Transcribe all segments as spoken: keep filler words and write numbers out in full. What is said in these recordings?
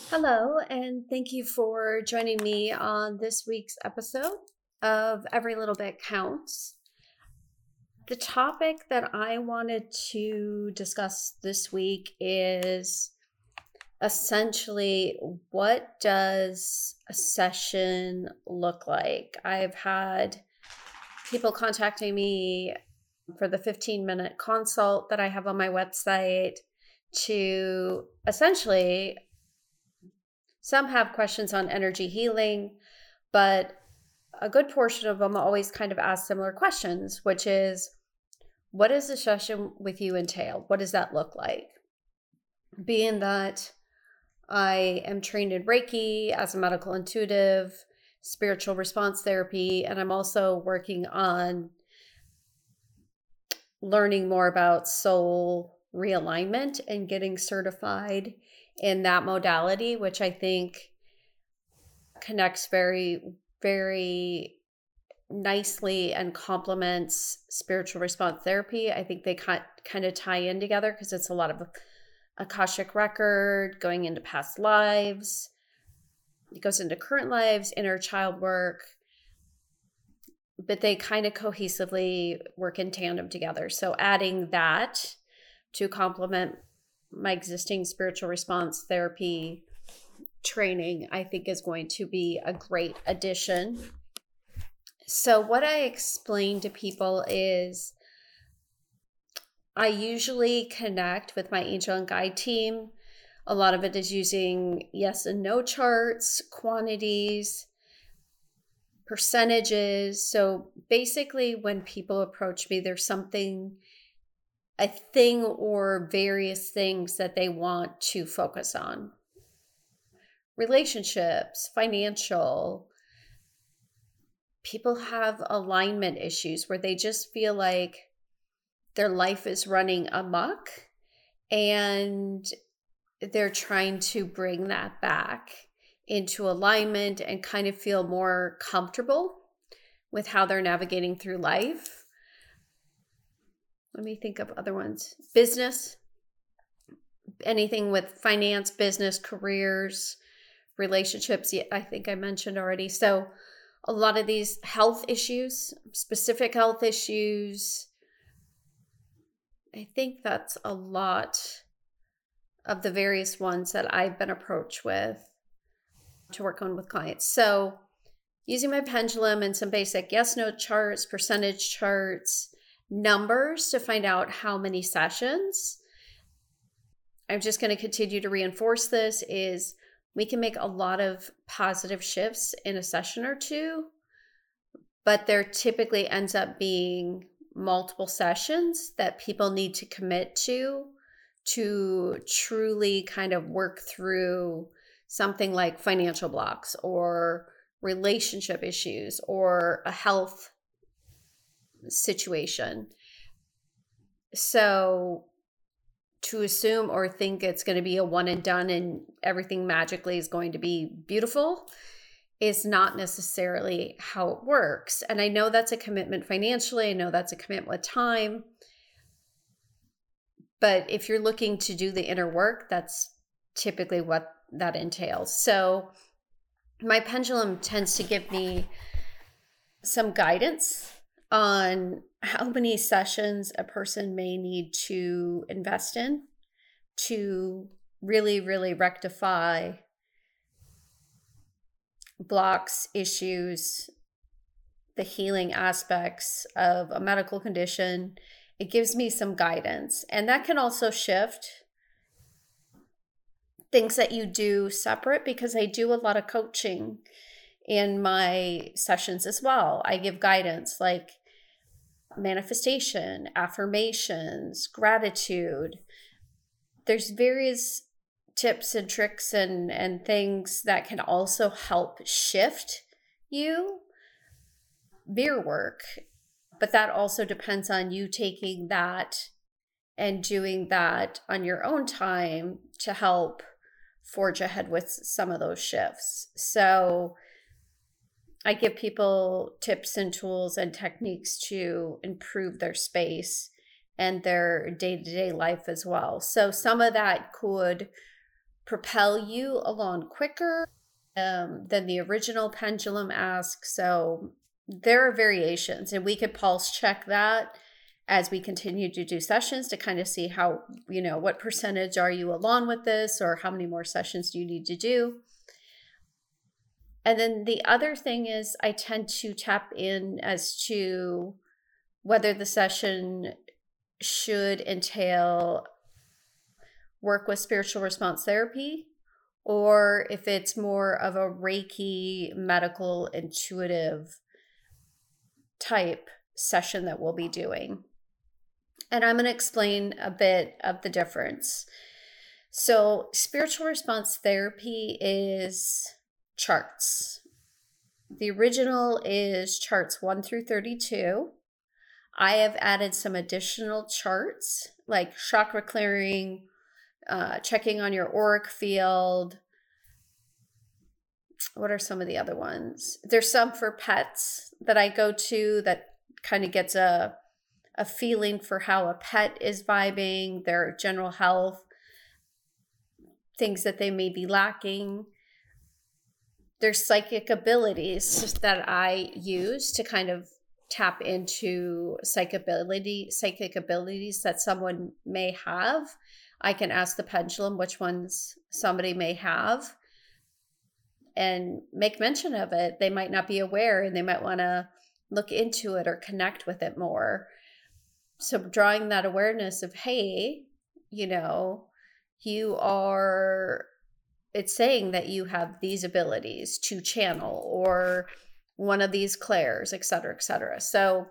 Hello, and thank you for joining me on this week's episode of Every Little Bit Counts. The topic that I wanted to discuss this week is essentially, what does a session look like? I've had people contacting me for the fifteen minute consult that I have on my website to essentially, some have questions on energy healing, but a good portion of them always kind of ask similar questions, which is, what does a session with you entail? What does that look like? Being that I am trained in Reiki as a medical intuitive, spiritual response therapy, and I'm also working on learning more about soul realignment and getting certified in that modality, which I think connects very, very nicely and complements spiritual response therapy. I think they kind of tie in together because it's a lot of Akashic record, going into past lives. It goes into current lives, inner child work, but they kind of cohesively work in tandem together. So adding that to complement my existing spiritual response therapy training, I think is going to be a great addition. So what I explain to people is I usually connect with my angel and guide team. A lot of it is using yes and no charts, quantities, percentages. So basically when people approach me, there's something, a thing or various things that they want to focus on. Relationships, financial. People have alignment issues where they just feel like their life is running amok and they're trying to bring that back into alignment and kind of feel more comfortable with how they're navigating through life. Let me think of other ones. Business, anything with finance, business, careers, relationships, I think I mentioned already. So a lot of these health issues, specific health issues, I think that's a lot of the various ones that I've been approached with to work on with clients. So using my pendulum and some basic yes, no charts, percentage charts, numbers to find out how many sessions. I'm just going to continue to reinforce this is we can make a lot of positive shifts in a session or two, but there typically ends up being multiple sessions that people need to commit to to truly kind of work through something like financial blocks or relationship issues or a health situation. So to assume or think it's going to be a one and done and everything magically is going to be beautiful is not necessarily how it works. And I know that's a commitment financially. I know that's a commitment with time. But if you're looking to do the inner work, that's typically what that entails. So my pendulum tends to give me some guidance on how many sessions a person may need to invest in to really, really rectify blocks, issues, the healing aspects of a medical condition. It gives me some guidance. And that can also shift things that you do separate because I do a lot of coaching in my sessions as well. I give guidance like manifestation, affirmations, gratitude. There's various tips and tricks and, and things that can also help shift you, mirror work. But that also depends on you taking that and doing that on your own time to help forge ahead with some of those shifts. So I give people tips and tools and techniques to improve their space and their day-to-day life as well. So some of that could propel you along quicker um, than the original pendulum asks. So there are variations, and we could pulse check that as we continue to do sessions to kind of see how, you know, what percentage are you along with this, or how many more sessions do you need to do. And then the other thing is I tend to tap in as to whether the session should entail work with spiritual response therapy, or if it's more of a Reiki, medical, intuitive type session that we'll be doing. And I'm going to explain a bit of the difference. So spiritual response therapy is charts. The original is charts one through thirty-two. I have added some additional charts like chakra clearing, uh, checking on your auric field. What are some of the other ones? There's some for pets that I go to that kind of gets a, a feeling for how a pet is vibing, their general health, things that they may be lacking. There's psychic abilities that I use to kind of tap into psychic ability, psychic abilities that someone may have. I can ask the pendulum which ones somebody may have and make mention of it. They might not be aware, and they might want to look into it or connect with it more. So drawing that awareness of, hey, you know, you are, it's saying that you have these abilities to channel, or one of these clairs, et cetera, et cetera. So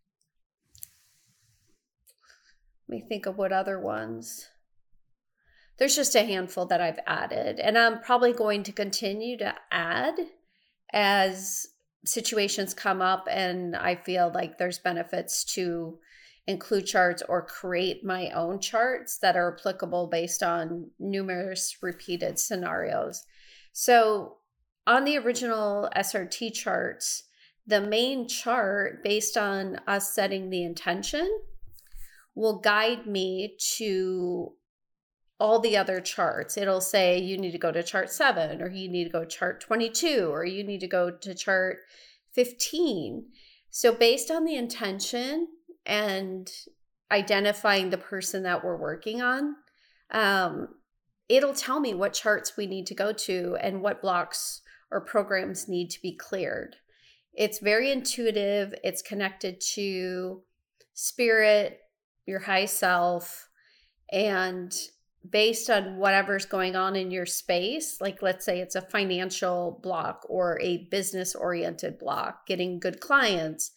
let me think of what other ones. There's just a handful that I've added, and I'm probably going to continue to add as situations come up and I feel like there's benefits to include charts or create my own charts that are applicable based on numerous repeated scenarios. So on the original S R T charts, the main chart, based on us setting the intention, will guide me to all the other charts. It'll say you need to go to chart seven, or you need to go to chart twenty-two, or you need to go to chart fifteen. So based on the intention and identifying the person that we're working on, um, it'll tell me what charts we need to go to and what blocks or programs need to be cleared. It's very intuitive. It's connected to spirit, your high self, and based on whatever's going on in your space, like let's say it's a financial block or a business-oriented block, getting good clients,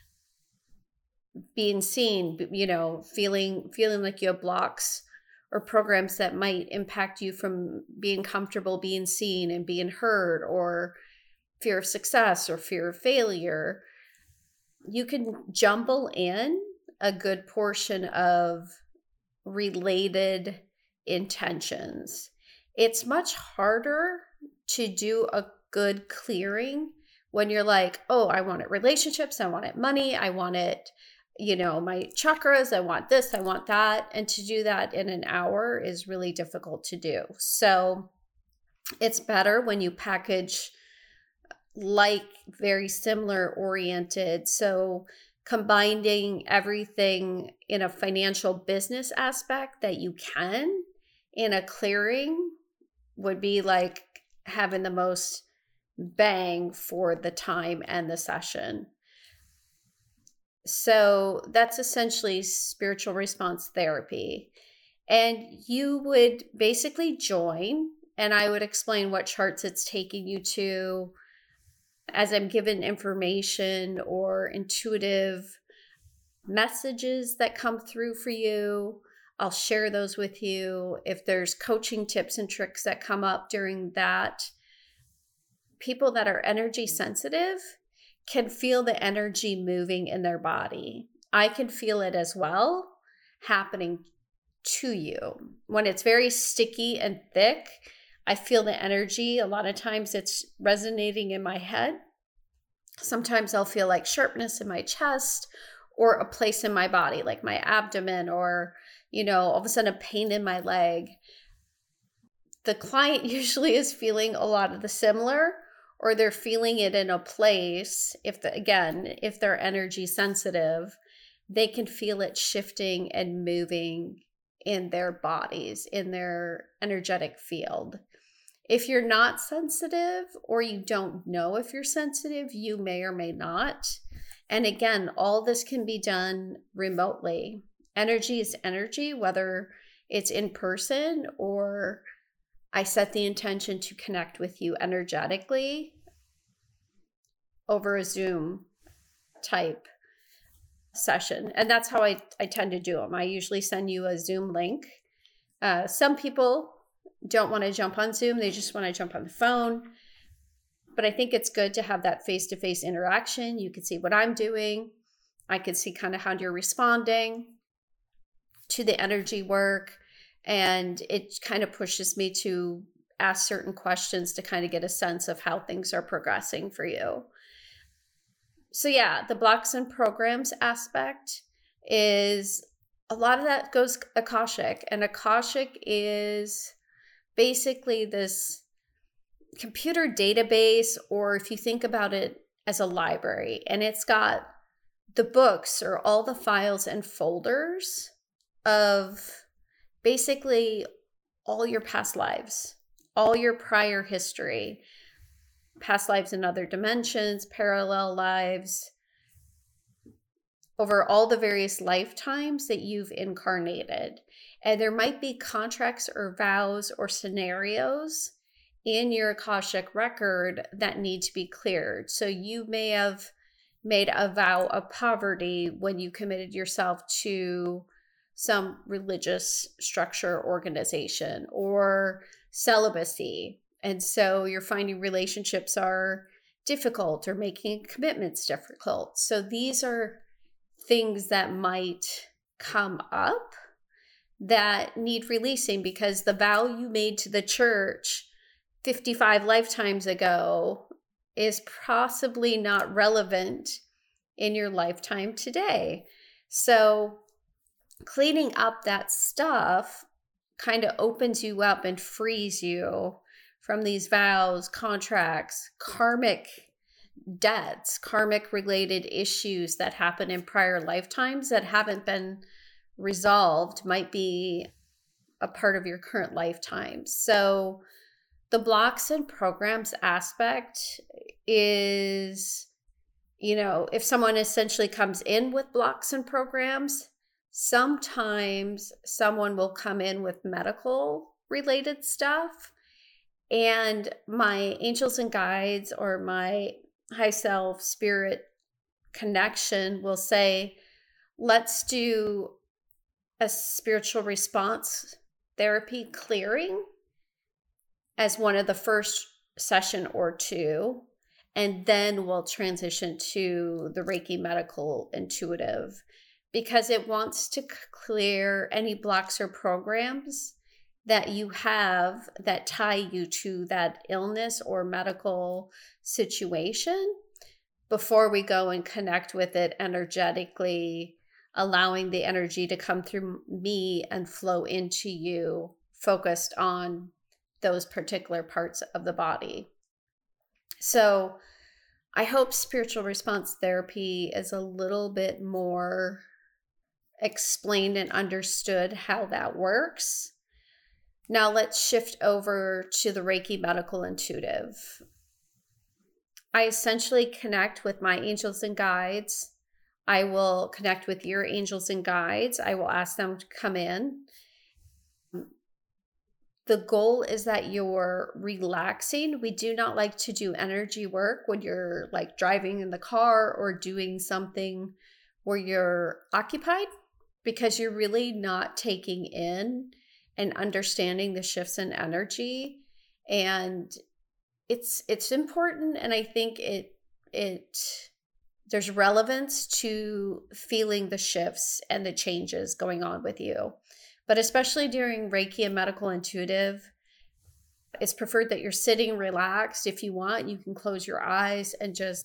being seen, you know, feeling feeling like you have blocks or programs that might impact you from being comfortable being seen and being heard, or fear of success or fear of failure. You can jumble in a good portion of related intentions. It's much harder to do a good clearing when you're like, oh, I want it relationships, I want it money, I want it, you know, my chakras, I want this, I want that. And to do that in an hour is really difficult to do. So it's better when you package like very similar oriented. So combining everything in a financial business aspect that you can in a clearing would be like having the most bang for the time and the session. So that's essentially spiritual response therapy. And you would basically join, and I would explain what charts it's taking you to as I'm given information or intuitive messages that come through for you. I'll share those with you. If there's coaching tips and tricks that come up during that, people that are energy sensitive can feel the energy moving in their body. I can feel it as well happening to you. When it's very sticky and thick, I feel the energy. A lot of times it's resonating in my head. Sometimes I'll feel like sharpness in my chest, or a place in my body, like my abdomen, or, you know, all of a sudden a pain in my leg. the client usually is feeling a lot of the similar, or they're feeling it in a place. If the, again, if they're energy sensitive, they can feel it shifting and moving in their bodies, in their energetic field. If you're not sensitive, or you don't know if you're sensitive, you may or may not. And again, all this can be done remotely. Energy is energy, whether it's in person or I set the intention to connect with you energetically over a Zoom type session. And that's how I, I tend to do them. I usually send you a Zoom link. Uh, some people don't want to jump on Zoom. They just want to jump on the phone. But I think it's good to have that face-to-face interaction. You can see what I'm doing. I can see kind of how you're responding to the energy work. And it kind of pushes me to ask certain questions to kind of get a sense of how things are progressing for you. So yeah, the blocks and programs aspect is a lot of that goes Akashic. And Akashic is basically this computer database, or if you think about it as a library, and it's got the books or all the files and folders of basically all your past lives, all your prior history, past lives in other dimensions, parallel lives, over all the various lifetimes that you've incarnated. And there might be contracts or vows or scenarios in your Akashic record that need to be cleared. So you may have made a vow of poverty when you committed yourself to some religious structure, organization, or celibacy. And so you're finding relationships are difficult or making commitments difficult. So these are things that might come up that need releasing, because the vow you made to the church fifty-five lifetimes ago is possibly not relevant in your lifetime today. So cleaning up that stuff kind of opens you up and frees you from these vows, contracts, karmic debts, karmic related issues that happen in prior lifetimes that haven't been resolved, might be a part of your current lifetime. So the blocks and programs aspect is, you know, if someone essentially comes in with blocks and programs, sometimes someone will come in with medical related stuff, and my angels and guides or my high self spirit connection will say, let's do a spiritual response therapy clearing as one of the first session or two, and then we'll transition to the Reiki medical intuitive, because it wants to clear any blocks or programs that you have that tie you to that illness or medical situation before we go and connect with it energetically, allowing the energy to come through me and flow into you, focused on those particular parts of the body. So I hope spiritual response therapy is a little bit more explained and understood how that works. Now let's shift over to the Reiki medical intuitive. I essentially connect with my angels and guides. I will connect with your angels and guides. I will ask them to come in. The goal is that you're relaxing. We do not like to do energy work when you're like driving in the car or doing something where you're occupied, because you're really not taking in and understanding the shifts in energy. And it's it's important, and I think it it there's relevance to feeling the shifts and the changes going on with you. But especially during Reiki and medical intuitive, it's preferred that you're sitting relaxed. If you want, you can close your eyes and just,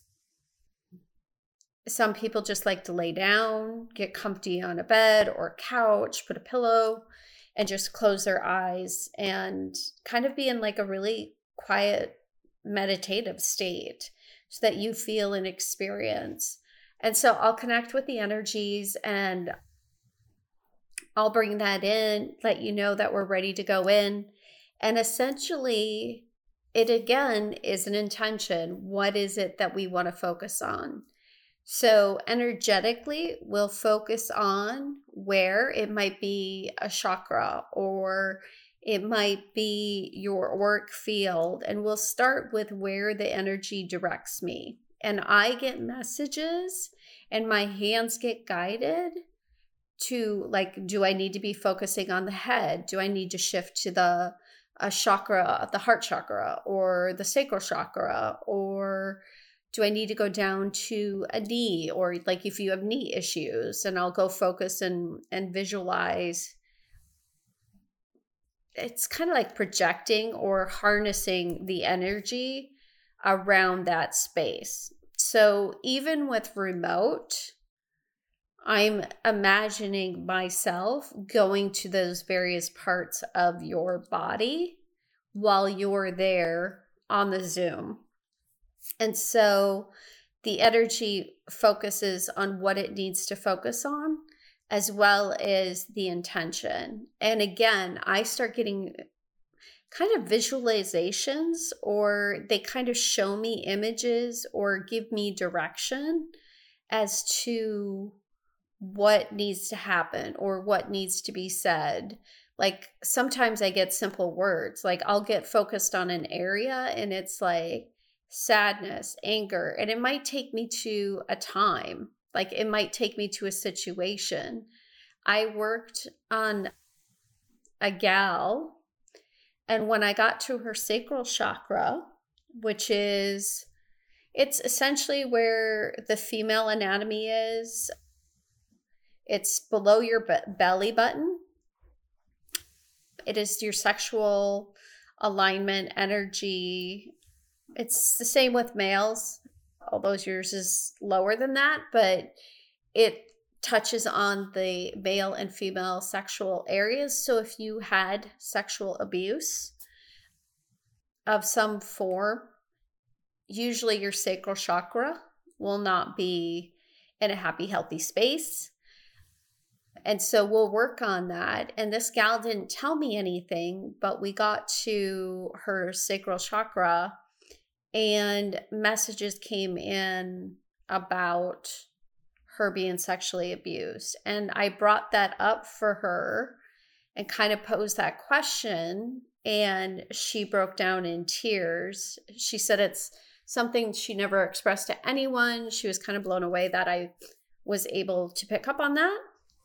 some people just like to lay down, get comfy on a bed or a couch, put a pillow, and just close their eyes and kind of be in like a really quiet meditative state so that you feel and experience. And so I'll connect with the energies and I'll bring that in, let you know that we're ready to go in. And essentially, it again is an intention. What is it that we want to focus on? So energetically, we'll focus on where it might be a chakra or it might be your auric field. And we'll start with where the energy directs me. And I get messages and my hands get guided to like, do I need to be focusing on the head? Do I need to shift to the a chakra, the heart chakra or the sacral chakra? Or do I need to go down to a knee, or like if you have knee issues, and I'll go focus and, and visualize. It's kind of like projecting or harnessing the energy around that space. So even with remote, I'm imagining myself going to those various parts of your body while you're there on the Zoom. And so the energy focuses on what it needs to focus on, as well as the intention. And again, I start getting kind of visualizations, or they kind of show me images or give me direction as to what needs to happen or what needs to be said. Like sometimes I get simple words, like I'll get focused on an area and it's like sadness, anger, and it might take me to a time, like it might take me to a situation. I worked on a gal, and when I got to her sacral chakra, which is, it's essentially where the female anatomy is. It's below your be- belly button. It is your sexual alignment, energy. It's the same with males, although yours is lower than that, but it touches on the male and female sexual areas. So if you had sexual abuse of some form, usually your sacral chakra will not be in a happy, healthy space. And so we'll work on that. And this gal didn't tell me anything, but we got to her sacral chakra and messages came in about her being sexually abused. And I brought that up for her and kind of posed that question. And she broke down in tears. She said it's something she never expressed to anyone. She was kind of blown away that I was able to pick up on that.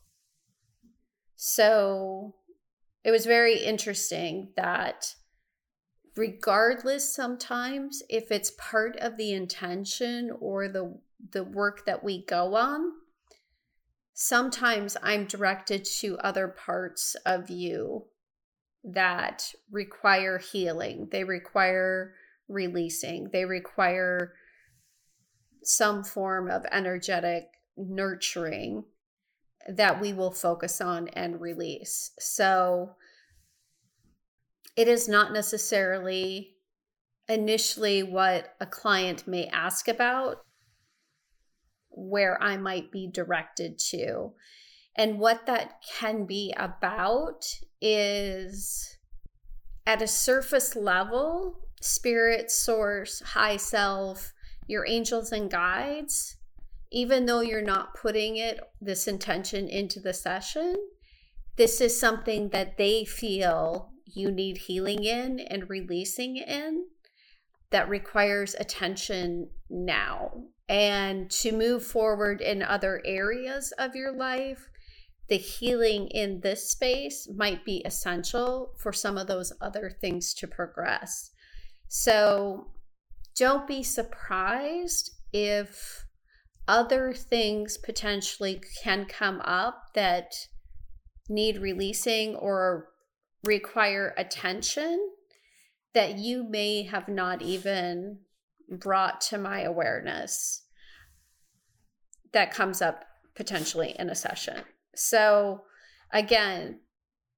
So it was very interesting that regardless, sometimes if it's part of the intention or the the work that we go on, sometimes I'm directed to other parts of you that require healing. They require releasing. They require some form of energetic nurturing that we will focus on and release. So it is not necessarily initially what a client may ask about, where I might be directed to. And what that can be about is, at a surface level, spirit, source, high self, your angels and guides, even though you're not putting it, this intention into the session, this is something that they feel you need healing in and releasing in that requires attention now. And to move forward in other areas of your life, the healing in this space might be essential for some of those other things to progress. So don't be surprised if other things potentially can come up that need releasing or require attention that you may have not even brought to my awareness that comes up potentially in a session. So again,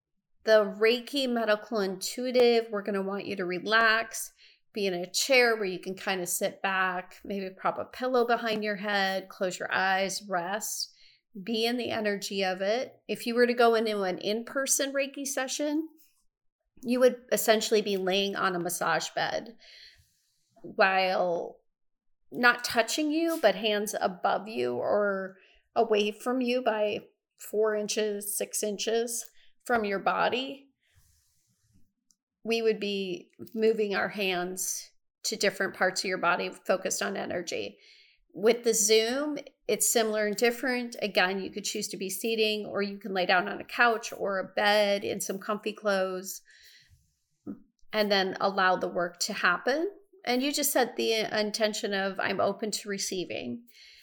The Reiki Medical Intuitive, we're going to want you to relax, be in a chair where you can kind of sit back, maybe prop a pillow behind your head, close your eyes, rest, be in the energy of it. If you were to go into an in-person Reiki session, you would essentially be laying on a massage bed while not touching you, but hands above you or away from you by four inches, six inches from your body. We would be moving our hands to different parts of your body focused on energy. With the Zoom, it's similar and different. Again, you could choose to be seating, or you can lay down on a couch or a bed in some comfy clothes and then allow the work to happen. And you just set the intention of, I'm open to receiving.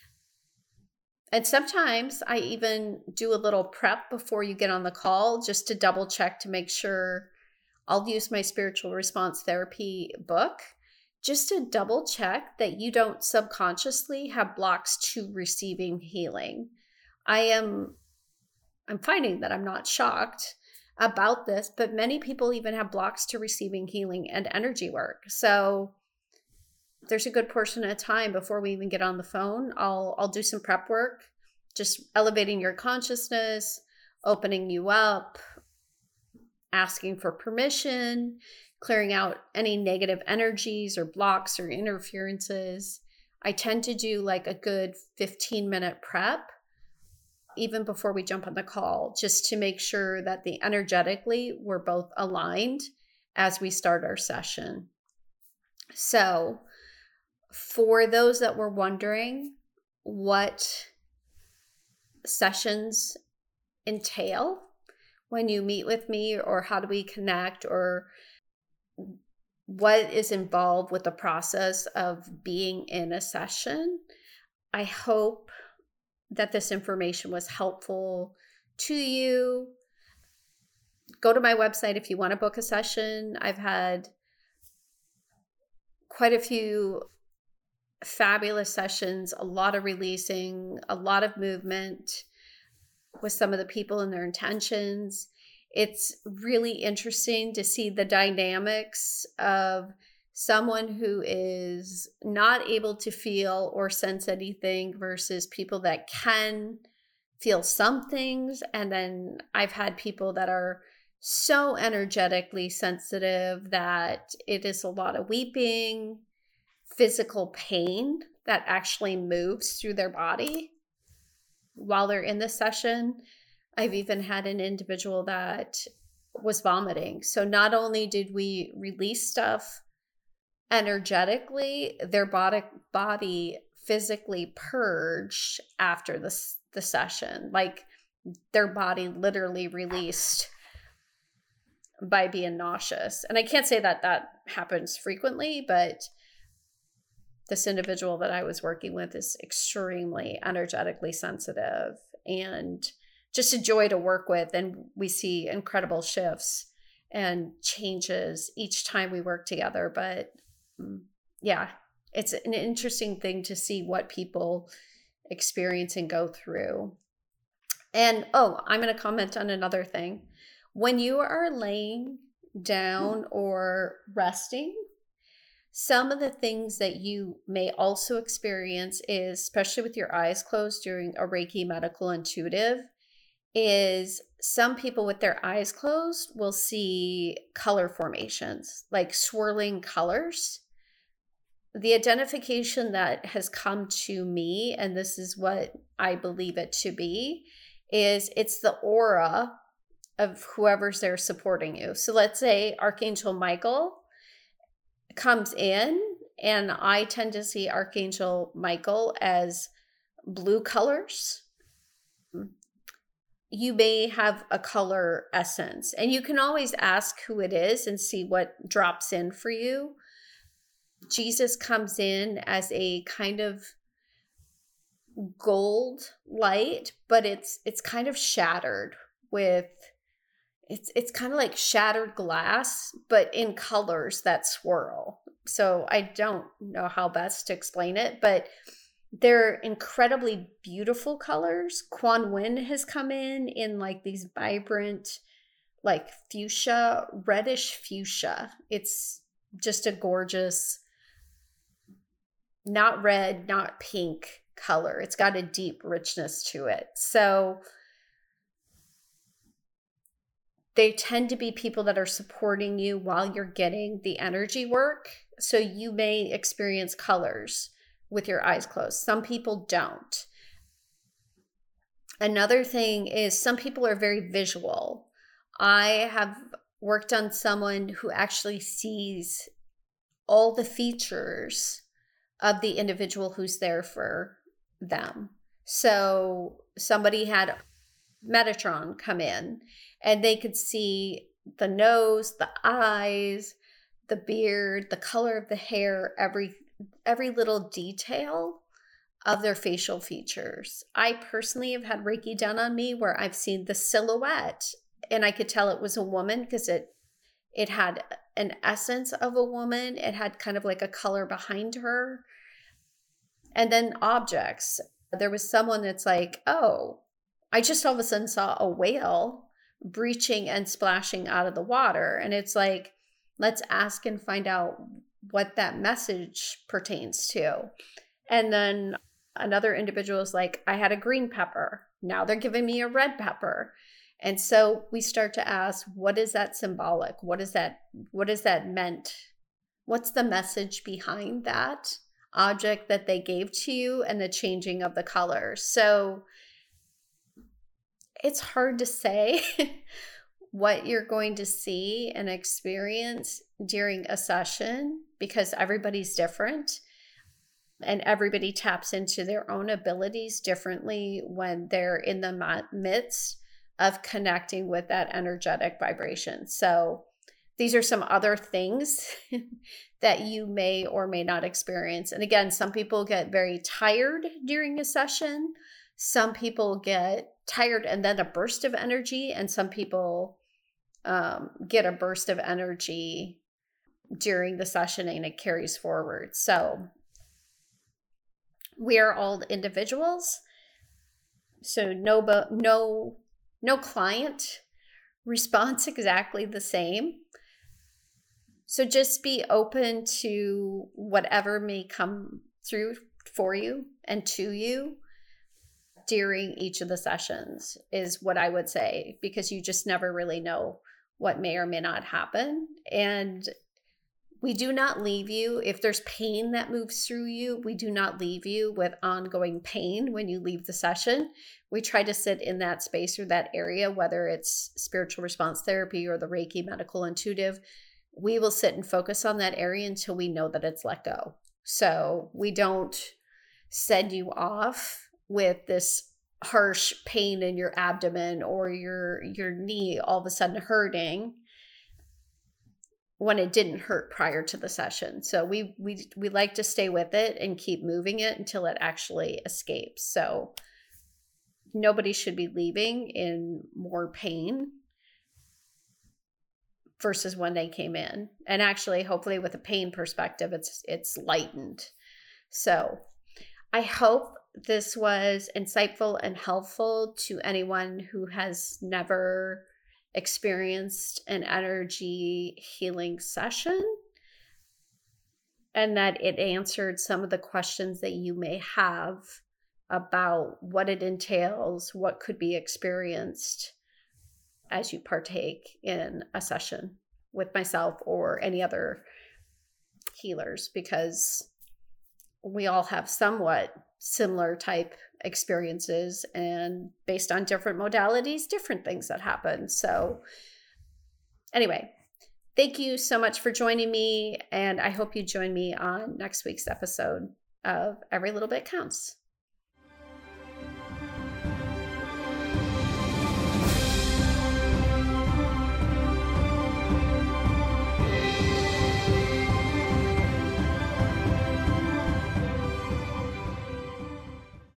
And sometimes I even do a little prep before you get on the call just to double check to make sure. I'll use my spiritual response therapy book just to double check that you don't subconsciously have blocks to receiving healing. I am, I'm finding that I'm not shocked about this, but many people even have blocks to receiving healing and energy work. So there's a good portion of time before we even get on the phone. I'll I'll do some prep work, just elevating your consciousness, opening you up, asking for permission, clearing out any negative energies or blocks or interferences. I tend to do like a good fifteen minute prep even before we jump on the call, just to make sure that the energetically we're both aligned as we start our session. So for those that were wondering what sessions entail when you meet with me, or how do we connect, or what is involved with the process of being in a session, I hope that this information was helpful to you. Go to my website if you want to book a session. I've had quite a few fabulous sessions, a lot of releasing, a lot of movement with some of the people and their intentions. It's really interesting to see the dynamics of someone who is not able to feel or sense anything versus people that can feel some things. And then I've had people that are so energetically sensitive that it is a lot of weeping, physical pain that actually moves through their body while they're in the session. I've even had an individual that was vomiting. So not only did we release stuff energetically, their body body physically purged after the, the session. Like their body literally released by being nauseous. And I can't say that that happens frequently, but this individual that I was working with is extremely energetically sensitive and just a joy to work with. And we see incredible shifts and changes each time we work together. But yeah, it's an interesting thing to see what people experience and go through. And oh, I'm going to comment on another thing. When you are laying down or resting, some of the things that you may also experience is, especially with your eyes closed during a Reiki Medical Intuitive, is some people with their eyes closed will see color formations, like swirling colors. The identification that has come to me, and this is what I believe it to be, is it's the aura of whoever's there supporting you. So let's say Archangel Michael comes in, and I tend to see Archangel Michael as blue colors. You may have a color essence, and you can always ask who it is and see what drops in for you. Jesus comes in as a kind of gold light, but it's it's kind of shattered with it's it's kind of like shattered glass, but in colors that swirl. So I don't know how best to explain it, but they're incredibly beautiful colors. Quan Yin has come in in like these vibrant, like fuchsia, reddish fuchsia. It's just a gorgeous, not red, not pink color. It's got a deep richness to it. So they tend to be people that are supporting you while you're getting the energy work. So you may experience colors with your eyes closed. Some people don't. Another thing is some people are very visual. I have worked on someone who actually sees all the features of the individual who's there for them. So somebody had Metatron come in and they could see the nose, the eyes, the beard, the color of the hair, every every little detail of their facial features. I personally have had Reiki done on me where I've seen the silhouette and I could tell it was a woman because it it had an essence of a woman. It had kind of like a color behind her. And then objects. There was someone that's like, oh, I just all of a sudden saw a whale breaching and splashing out of the water. And it's like, let's ask and find out what that message pertains to. And then another individual is like, I had a green pepper. Now they're giving me a red pepper. And so we start to ask, what is that symbolic? What is that, what is that meant? What's the message behind that object that they gave to you and the changing of the colors? So it's hard to say what you're going to see and experience during a session because everybody's different and everybody taps into their own abilities differently when they're in the midst of connecting with that energetic vibration. So these are some other things that you may or may not experience. And again, some people get very tired during a session. Some people get tired and then a burst of energy. And some people um, get a burst of energy during the session and it carries forward. So we are all individuals. So no, no, no client responds exactly the same. So just be open to whatever may come through for you and to you during each of the sessions is what I would say, because you just never really know what may or may not happen. And we do not leave you, if there's pain that moves through you, we do not leave you with ongoing pain when you leave the session. We try to sit in that space or that area, whether it's spiritual response therapy or the Reiki medical intuitive. We will sit and focus on that area until we know that it's let go. So we don't send you off with this harsh pain in your abdomen or your your knee all of a sudden hurting when it didn't hurt prior to the session. So we we we like to stay with it and keep moving it until it actually escapes. So nobody should be leaving in more pain versus when they came in. And actually, hopefully with a pain perspective, it's it's lightened. So I hope this was insightful and helpful to anyone who has never experienced an energy healing session, and that it answered some of the questions that you may have about what it entails, what could be experienced as you partake in a session with myself or any other healers, because we all have somewhat similar type experiences, and based on different modalities, different things that happen. So anyway, thank you so much for joining me, and I hope you join me on next week's episode of Every Little Bit Counts.